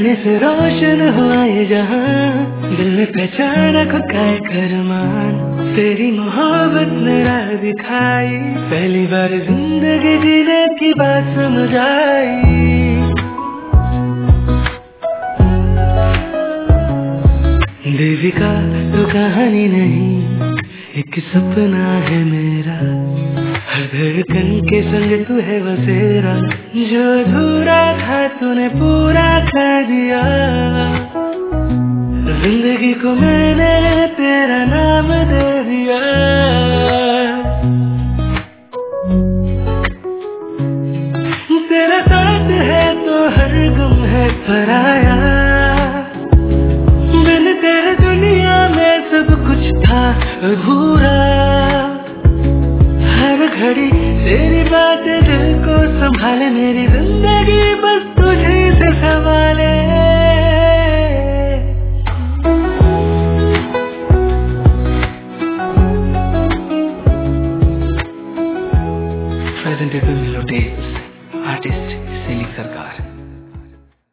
जाने से रोशन हुआ ये जहां, दिल में पहचाना खुद का एक अरमान। तेरी मोहब्बत ने राह दिखाई, पहली बार जिंदगी जीने की बात समझ आई। देविका तो कहानी नहीं, एक सपना है मेरा, हर धड़कन के संग तू है बसेरा। जो अधूरा था तूने पूरा कर दिया, जिंदगी को मैंने तेरा नाम दे दिया। तेरा साथ है तो हर गम है पराया, बिन तेरे दुनिया में सब कुछ था अधूरा। हर घड़ी तेरी बात दिल को संभाले, मेरी जिंदगी बस तुझे से संभाले। Presented by Melodies, artist Selig Sarkar।